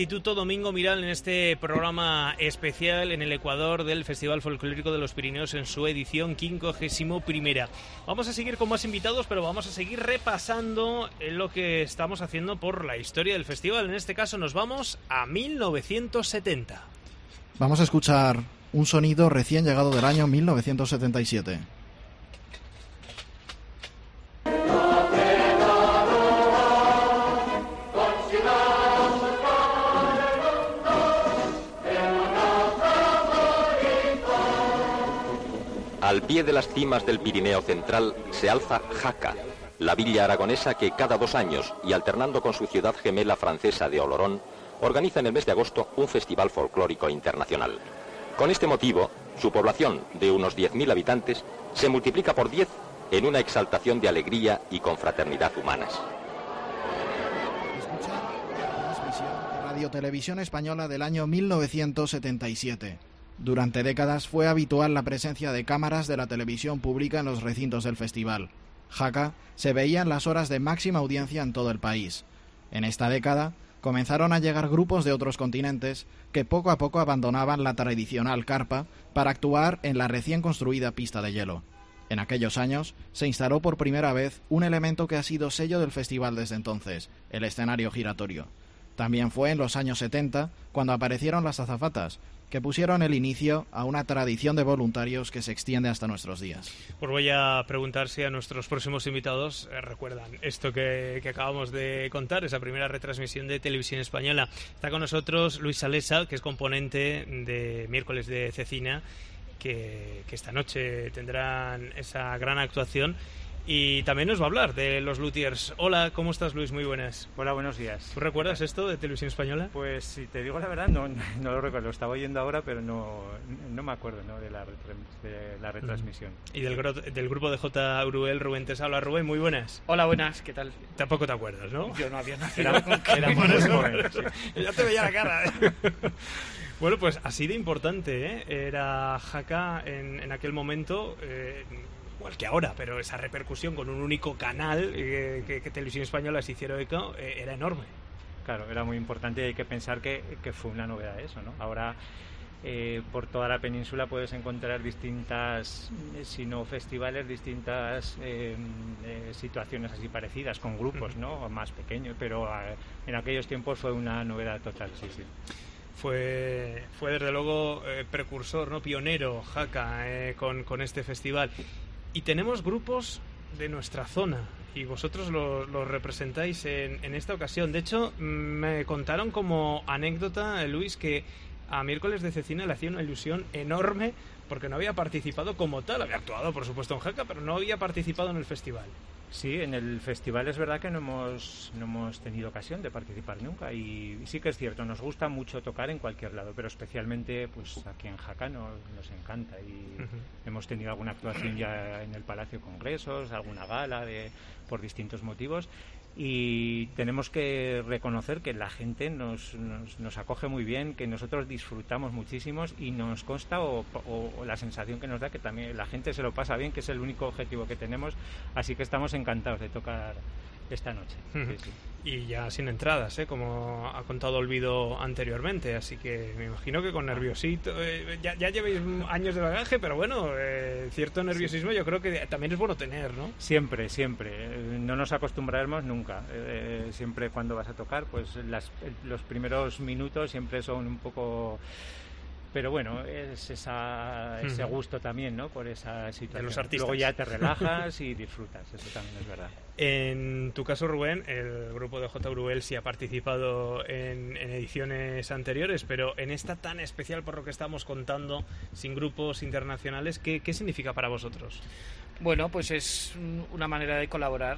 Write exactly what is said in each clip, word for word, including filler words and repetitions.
Instituto Domingo Miral en este programa especial en el Ecuador del Festival Folclórico de los Pirineos en su edición quincuagésima primera. Vamos a seguir con más invitados, pero vamos a seguir repasando lo que estamos haciendo por la historia del festival. En este caso nos vamos a mil novecientos setenta. Vamos a escuchar un sonido recién llegado del año mil novecientos setenta y siete. Al pie de las cimas del Pirineo Central se alza Jaca, la villa aragonesa que cada dos años, y alternando con su ciudad gemela francesa de Olorón, organiza en el mes de agosto un festival folclórico internacional. Con este motivo, su población, de unos diez mil habitantes, se multiplica por diez en una exaltación de alegría y confraternidad humanas. Escuchar la transmisión de Radio Televisión Española del año mil novecientos setenta y siete. Durante décadas fue habitual la presencia de cámaras de la televisión pública en los recintos del festival. Jaca se veía en las horas de máxima audiencia en todo el país. En esta década comenzaron a llegar grupos de otros continentes que poco a poco abandonaban la tradicional carpa para actuar en la recién construida pista de hielo. En aquellos años se instaló por primera vez un elemento que ha sido sello del festival desde entonces, el escenario giratorio. También fue en los años setenta cuando aparecieron las azafatas, que pusieron el inicio a una tradición de voluntarios que se extiende hasta nuestros días. Pues voy a preguntar si a nuestros próximos invitados eh, recuerdan esto que, que acabamos de contar, esa primera retransmisión de Televisión Española. Está con nosotros Luis Salesa, que es componente de Miércoles de Cecina, que, que esta noche tendrán esa gran actuación. Y también nos va a hablar de los Luthiers. Hola, ¿cómo estás, Luis? Muy buenas. Hola, buenos días. ¿Tú recuerdas esto de Televisión Española? Pues si te digo la verdad, no, no lo recuerdo. Lo estaba oyendo ahora, pero no, no me acuerdo, ¿no? de, la de la retransmisión. ¿Y del, del grupo de J. Uruel, Rubén te habla? Rubén, muy buenas. Hola, buenas, ¿qué tal? Tampoco te acuerdas, ¿no? Yo no había nacido. Era, con era muy joven, sí. Ya te veía la cara. Bueno, pues así de importante, ¿eh? Era Jaca en, en aquel momento... Eh, igual que ahora, pero esa repercusión con un único canal eh, que, que Televisión Española se hicieron eco eh, era enorme. Claro, era muy importante y hay que pensar que, que fue una novedad eso, ¿no? Ahora eh, por toda la península puedes encontrar distintas, si no festivales, distintas eh, eh, situaciones así parecidas, con grupos, ¿no? Más pequeños, pero eh, en aquellos tiempos fue una novedad total, sí, sí. Fue, fue desde luego eh, precursor, ¿no? Pionero, Jaca, eh, con, con este festival. Y tenemos grupos de nuestra zona y vosotros los lo representáis en, en esta ocasión. De hecho, me contaron como anécdota, Luis, que a Miércoles de Cecina le hacía una ilusión enorme porque no había participado como tal. Había actuado, por supuesto, en Jaca, pero no había participado en el festival. Sí, en el festival es verdad que no hemos, no hemos tenido ocasión de participar nunca y sí que es cierto, nos gusta mucho tocar en cualquier lado, pero especialmente pues aquí en Jaca nos, nos encanta y uh-huh. hemos tenido alguna actuación ya en el Palacio de Congresos, alguna gala de, por distintos motivos y tenemos que reconocer que la gente nos, nos, nos acoge muy bien, que nosotros disfrutamos muchísimos y nos consta o, o, o la sensación que nos da que también la gente se lo pasa bien, que es el único objetivo que tenemos, así que estamos encantados de tocar esta noche. Uh-huh. Sí, sí. Y ya sin entradas, ¿eh? Como ha contado Olvido anteriormente, así que me imagino que con nerviosito, eh, ya, ya llevéis años de bagaje, pero bueno, eh, cierto nerviosismo sí. Yo creo que también es bueno tener, ¿no? Siempre, siempre, no nos acostumbraremos nunca, eh, siempre cuando vas a tocar, pues las, los primeros minutos siempre son un poco... Pero bueno, es esa, ese gusto también, ¿no? Por esa situación. De los artistas. Luego ya te relajas y disfrutas, eso también es verdad. En tu caso, Rubén, el grupo de J. Uruel sí ha participado en, en ediciones anteriores, pero en esta tan especial por lo que estamos contando, sin grupos internacionales, ¿qué, qué significa para vosotros? Bueno, pues es una manera de colaborar,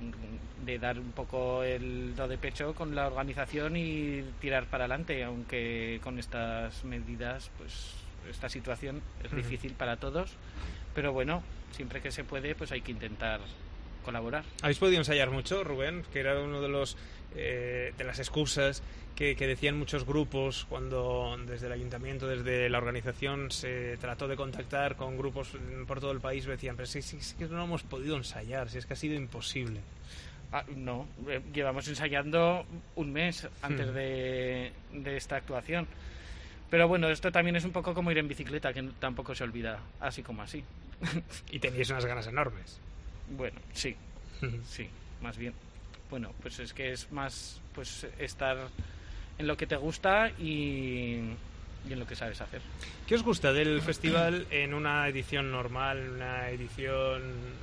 de dar un poco el do de pecho con la organización y tirar para adelante, aunque con estas medidas, pues esta situación es uh-huh. difícil para todos, pero bueno, siempre que se puede, pues hay que intentar colaborar. ¿Habéis podido ensayar mucho, Rubén? Que era uno de los eh, de las excusas que, que decían muchos grupos cuando desde el ayuntamiento, desde la organización se trató de contactar con grupos por todo el país, decían, pero si, si, si es que no hemos podido ensayar, si es que ha sido imposible. Ah, no, eh, llevamos ensayando un mes antes hmm. de, de esta actuación. Pero bueno, esto también es un poco como ir en bicicleta, que tampoco se olvida, así como así. Y teníais unas ganas enormes. Bueno, sí, sí, más bien. Bueno, pues es que es más pues estar en lo que te gusta y, y en lo que sabes hacer. ¿Qué os gusta del festival en una edición normal, una edición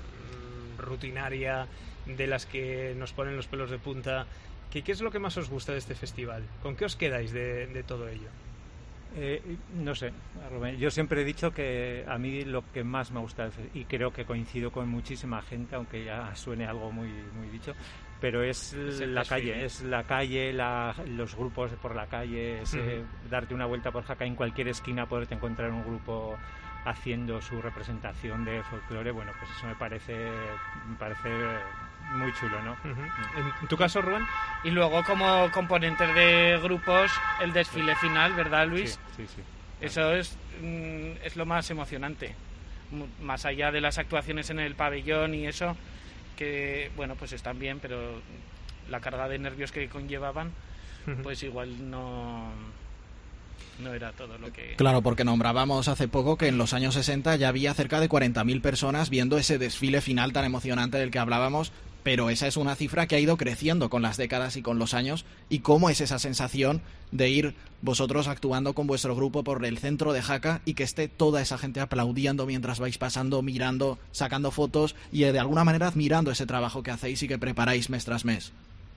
rutinaria de las que nos ponen los pelos de punta? ¿Qué, qué es lo que más os gusta de este festival? ¿Con qué os quedáis de, de todo ello? Eh, no sé, Rubén, yo siempre he dicho que a mí lo que más me gusta, y creo que coincido con muchísima gente, aunque ya suene algo muy muy dicho, pero es, es la calle, es la calle, la, los grupos por la calle, es, uh-huh. eh, darte una vuelta por Jaca, en cualquier esquina poderte encontrar un grupo haciendo su representación de folclore. Bueno, pues eso me parece me parece muy chulo, ¿no? Uh-huh. ¿En tu caso, Rubén? Y luego, como componentes de grupos, el desfile final, ¿verdad, Luis? Sí, sí, sí. Eso es, es lo más emocionante. Más allá de las actuaciones en el pabellón y eso, que, bueno, pues están bien, pero la carga de nervios que conllevaban, uh-huh. pues igual no... no era todo lo que... Claro, porque nombrábamos hace poco que en los años sesenta ya había cerca de cuarenta mil personas viendo ese desfile final tan emocionante del que hablábamos, pero esa es una cifra que ha ido creciendo con las décadas y con los años. ¿Y cómo es esa sensación de ir vosotros actuando con vuestro grupo por el centro de Jaca y que esté toda esa gente aplaudiendo mientras vais pasando, mirando, sacando fotos y de alguna manera admirando ese trabajo que hacéis y que preparáis mes tras mes?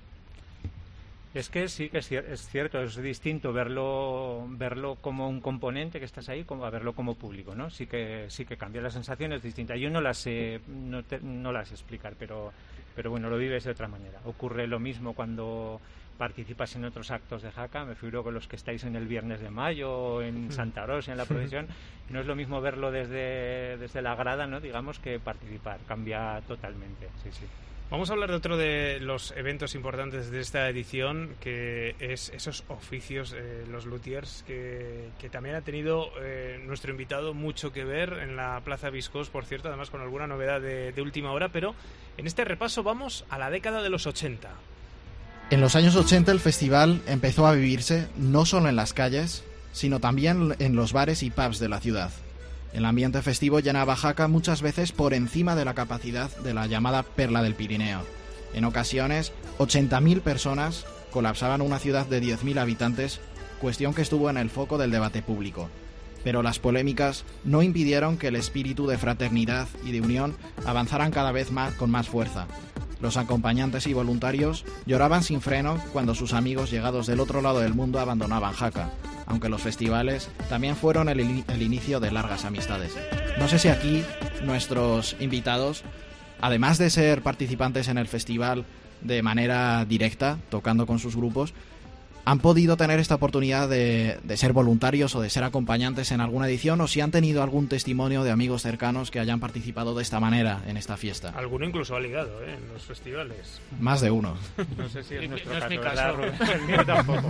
Es que sí que es, cier- es cierto, es distinto verlo verlo como un componente que estás ahí, como a verlo como público, ¿no? Sí que sí que cambia la sensación, es distinta. Yo no las sé, no, te, no las sé explicar, pero pero bueno, lo vives de otra manera. Ocurre lo mismo cuando participas en otros actos de Jaca, me figuro con los que estáis en el Viernes de Mayo o en Santa Rosa, en la procesión, no es lo mismo verlo desde desde la grada, ¿no? Digamos, que participar, cambia totalmente, sí, sí. Vamos a hablar de otro de los eventos importantes de esta edición, que es esos oficios, eh, los luthiers, que, que también ha tenido eh, nuestro invitado mucho que ver en la Plaza Viscós, por cierto, además con alguna novedad de, de última hora, pero en este repaso vamos a la década de los ochenta. En los años ochenta el festival empezó a vivirse no solo en las calles, sino también en los bares y pubs de la ciudad. El ambiente festivo llenaba Jaca muchas veces por encima de la capacidad de la llamada Perla del Pirineo. En ocasiones, ochenta mil personas colapsaban una ciudad de diez mil habitantes, cuestión que estuvo en el foco del debate público. Pero las polémicas no impidieron que el espíritu de fraternidad y de unión avanzaran cada vez más con más fuerza. Los acompañantes y voluntarios lloraban sin freno cuando sus amigos llegados del otro lado del mundo abandonaban Jaca, aunque los festivales también fueron el, in- el inicio de largas amistades. No sé si aquí nuestros invitados, además de ser participantes en el festival de manera directa, tocando con sus grupos, han podido tener esta oportunidad de, de ser voluntarios o de ser acompañantes en alguna edición, o si han tenido algún testimonio de amigos cercanos que hayan participado de esta manera en esta fiesta. Alguno incluso ha ligado, ¿eh?, en los festivales. Más de uno. No sé si es nuestro no caso, es mi ¿verdad, caso. Rubén? El mío tampoco.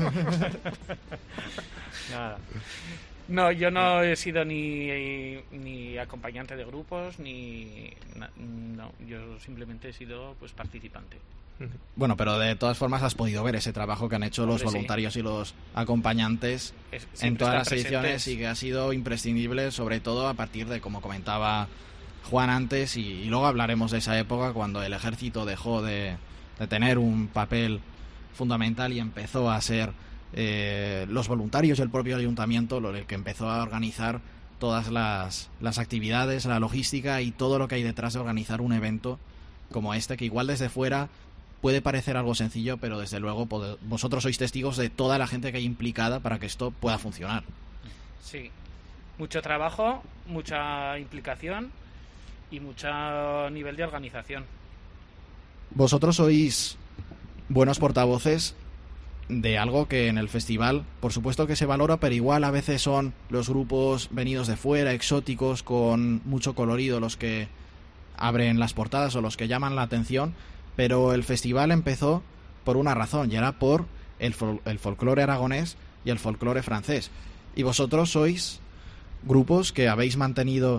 Nada. No, yo no he sido ni, ni acompañante de grupos, ni... na- no, yo simplemente he sido pues participante. Bueno, pero de todas formas has podido ver ese trabajo que han hecho los Hombre, sí. voluntarios y los acompañantes Es- en siempre todas están las ediciones, presentes. y que ha sido imprescindible, sobre todo a partir de, como comentaba Juan antes, y, y luego hablaremos de esa época cuando el ejército dejó de, de tener un papel fundamental y empezó a ser eh, los voluntarios y el propio ayuntamiento lo el que empezó a organizar todas las, las actividades, la logística y todo lo que hay detrás de organizar un evento como este, que igual desde fuera puede parecer algo sencillo, pero desde luego pod- vosotros sois testigos de toda la gente que hay implicada para que esto pueda funcionar. Sí, mucho trabajo, mucha implicación y mucho nivel de organización. Vosotros sois buenos portavoces de algo que en el festival, por supuesto que se valora, pero igual a veces son los grupos venidos de fuera, exóticos, con mucho colorido, los que abren las portadas o los que llaman la atención, pero el festival empezó por una razón, y era por el, fol- el folclore aragonés y el folclore francés. Y vosotros sois grupos que habéis mantenido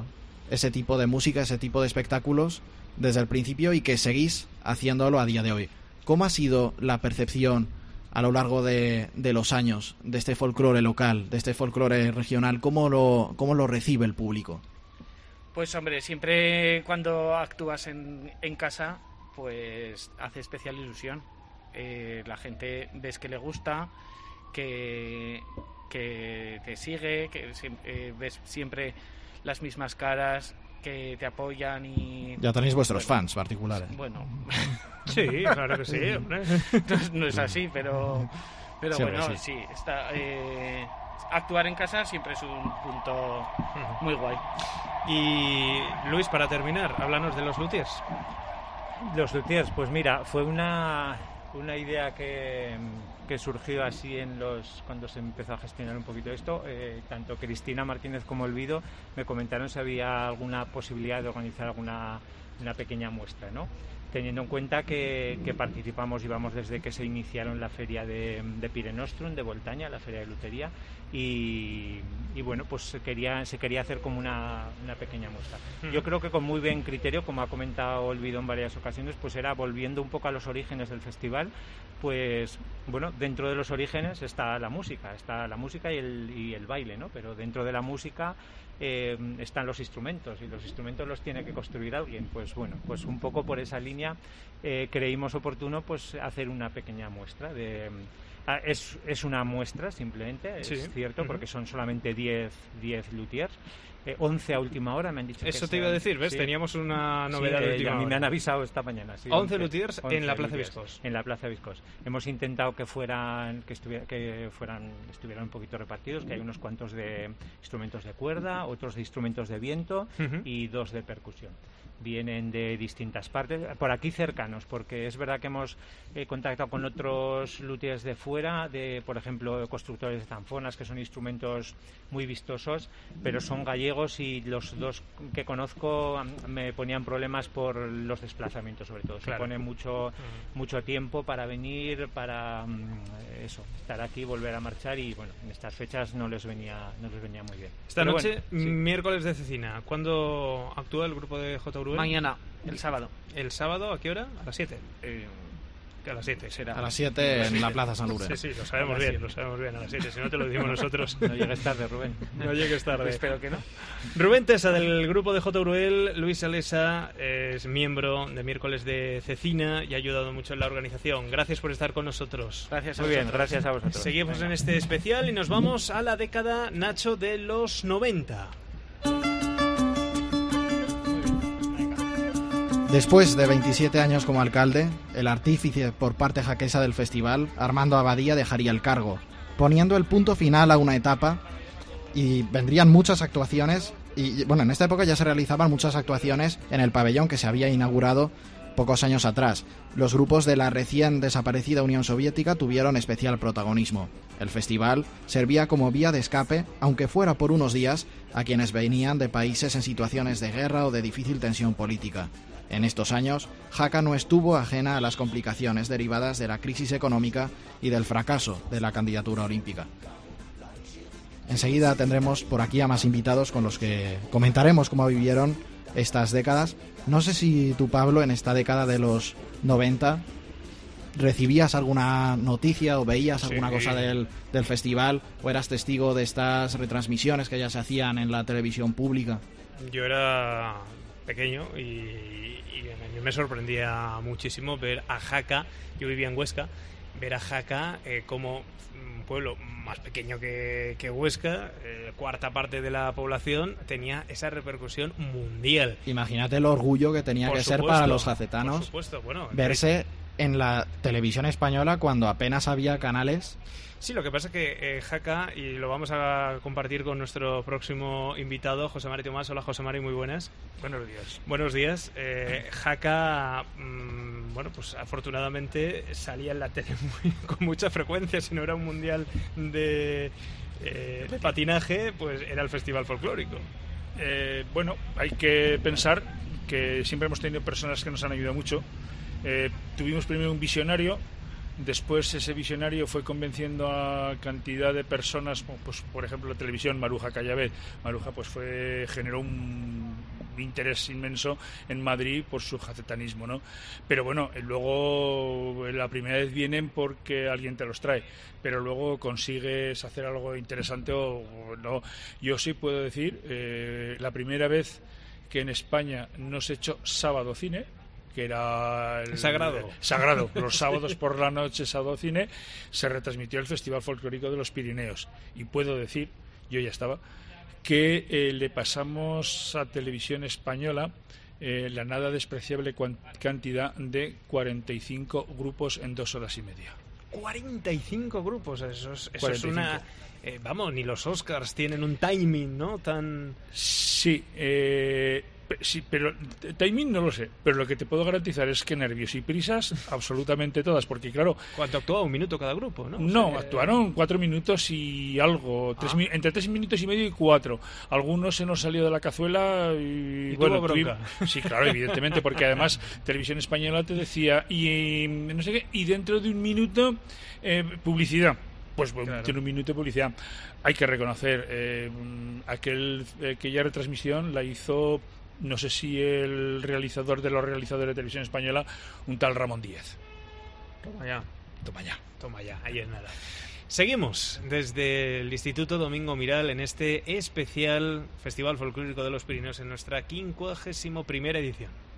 ese tipo de música, ese tipo de espectáculos desde el principio y que seguís haciéndolo a día de hoy. ¿Cómo ha sido la percepción a lo largo de, de los años de este folclore local, de este folclore regional? ¿Cómo lo, cómo lo recibe el público? Pues hombre, siempre cuando actúas en, en casa, pues hace especial ilusión. Eh, la gente ves que le gusta, que, que te sigue, que eh, ves siempre las mismas caras, que te apoyan y... Ya tenéis vuestros bueno, fans particulares. Bueno, sí, claro que sí, hombre. no, no es así, pero, pero Sí, bueno, sí. sí, está, eh, actuar en casa siempre es un punto muy guay. Y Luis, para terminar, háblanos de los luthiers. Los luthiers, pues mira, fue una, una idea que, que surgió así en los cuando se empezó a gestionar un poquito esto. Eh, tanto Cristina Martínez como Olvido me comentaron si había alguna posibilidad de organizar alguna una pequeña muestra, ¿no? Teniendo en cuenta que, que participamos y vamos desde que se iniciaron la feria de, de Pirenostrum, de Voltaña, la feria de lutería, y, y bueno, pues se quería, se quería hacer como una, una pequeña muestra. Yo creo que con muy buen criterio, como ha comentado Olvido en varias ocasiones, pues era volviendo un poco a los orígenes del festival, pues bueno, dentro de los orígenes está la música, está la música y el, y el baile, ¿no? Pero dentro de la música eh, están los instrumentos y los instrumentos los tiene que construir alguien. Pues bueno, pues un poco por esa línea eh, creímos oportuno pues hacer una pequeña muestra de... Ah, es, es una muestra simplemente, es sí. cierto, Uh-huh. porque son solamente diez luthiers, eh, once a última hora me han dicho. Eso que te iba a decir, ¿ves? Sí. Teníamos una novedad Sí, de eh, última a mí me hora. han avisado esta mañana. Sí, once luthiers en la Plaza luthiers Viscos. En la Plaza Viscos. Hemos intentado que fueran que, estuviera, que fueran estuvieran un poquito repartidos, que hay unos cuantos de instrumentos de cuerda, otros de instrumentos de viento Uh-huh. y dos de percusión. Vienen de distintas partes, por aquí cercanos, porque es verdad que hemos eh, contactado con otros luthiers de fuera, de por ejemplo constructores de zanfonas, que son instrumentos muy vistosos, pero son gallegos y los dos que conozco me ponían problemas por los desplazamientos, sobre todo. Claro. Se pone mucho, Uh-huh. mucho tiempo para venir, para mm, eso, estar aquí, volver a marchar y bueno, en estas fechas no les venía, no les venía muy bien. Esta Pero noche, bueno, sí. miércoles de Cecina. ¿Cuándo actúa el grupo de J. Uruguay? Mañana, el sábado. ¿El sábado a qué hora? A las siete. Eh, A las siete será. A las siete en la Plaza San Lourdes. Sí, sí, lo sabemos bien, lo sabemos bien. A las siete, si no te lo decimos nosotros. No llegues tarde, Rubén. No llegues tarde. espero que no. Rubén Tesa, del grupo de J. Uruel. Luis Alesa es miembro de Miércoles de Cecina y ha ayudado mucho en la organización. Gracias por estar con nosotros. Gracias a Muy bien, vosotros. gracias a vosotros. Seguimos Venga. en este especial y nos vamos a la década, Nacho, de los noventa. Después de veintisiete años como alcalde, el artífice por parte jaquesa del festival, Armando Abadía, dejaría el cargo, poniendo el punto final a una etapa, y vendrían muchas actuaciones, y bueno, en esta época ya se realizaban muchas actuaciones en el pabellón que se había inaugurado pocos años atrás. Los grupos de la recién desaparecida Unión Soviética tuvieron especial protagonismo. El festival servía como vía de escape, aunque fuera por unos días, a quienes venían de países en situaciones de guerra o de difícil tensión política. En estos años, Jaca no estuvo ajena a las complicaciones derivadas de la crisis económica y del fracaso de la candidatura olímpica. Enseguida tendremos por aquí a más invitados con los que comentaremos cómo vivieron estas décadas. No sé si tú, Pablo, en esta década de los noventa recibías alguna noticia o veías alguna Sí. cosa del, del festival, o eras testigo de estas retransmisiones que ya se hacían en la televisión pública. Yo era pequeño y, y a mí me sorprendía muchísimo ver a Jaca. Yo vivía en Huesca, ver a Jaca eh, como un pueblo más pequeño que, que Huesca, eh, cuarta parte de la población, tenía esa repercusión mundial. Imagínate el orgullo que tenía Por que ser supuesto, para los Por jacetanos supuesto, bueno, verse en la televisión española cuando apenas había canales. Sí, lo que pasa es que eh, Jaca, y lo vamos a compartir con nuestro próximo invitado, José Mari Tomás. Hola, José Mari, muy buenas. Buenos días. Buenos días. Eh, Jaca, mmm, bueno, pues afortunadamente salía en la tele muy, con mucha frecuencia. Si no era un mundial de, eh, de patinaje, pues era el festival folclórico. Eh, bueno, hay que pensar que siempre hemos tenido personas que nos han ayudado mucho. Eh, tuvimos primero un visionario Después ese visionario fue convenciendo a cantidad de personas, pues por ejemplo la televisión, Maruja Callavet. Maruja pues fue generó un interés inmenso en Madrid por su jacetanismo, ¿no? Pero bueno, luego la primera vez vienen porque alguien te los trae, pero luego consigues hacer algo interesante o, o no. Yo sí puedo decir, eh, la primera vez que en España no se echó sábado cine, que era el, sagrado. El, sagrado. Los sábados por la noche, sábado cine, se retransmitió el Festival Folclórico de los Pirineos. Y puedo decir, yo ya estaba, que eh, le pasamos a Televisión Española eh, la nada despreciable cuant- cantidad de cuarenta y cinco grupos en dos horas y media. cuarenta y cinco grupos, eso es, eso cuarenta y cinco. Es una... Eh, vamos, ni los Oscars tienen un timing, ¿no? Tan... Sí, eh, sí, pero timing no lo sé, pero lo que te puedo garantizar es que nervios y prisas, absolutamente todas, porque claro... ¿Cuánto actuaba? Un minuto cada grupo, ¿no? No, o sea, actuaron cuatro minutos y algo, tres, ah. mi, entre tres minutos y medio y cuatro. Algunos se nos salió de la cazuela y, ¿Y bueno, tuvo bronca? Tuvimos, sí, claro, evidentemente, porque además Televisión Española te decía, y no sé qué, y dentro de un minuto, eh, publicidad. Pues bueno, claro. Tiene un minuto de publicidad. Hay que reconocer, eh, aquel, eh, aquella retransmisión la hizo, no sé si el realizador de los realizadores de Televisión Española, un tal Ramón Díez. Toma ya. Toma ya. Toma ya, ahí es nada. Seguimos desde el Instituto Domingo Miral en este especial Festival Folclórico de los Pirineos en nuestra quincuagésima primera edición.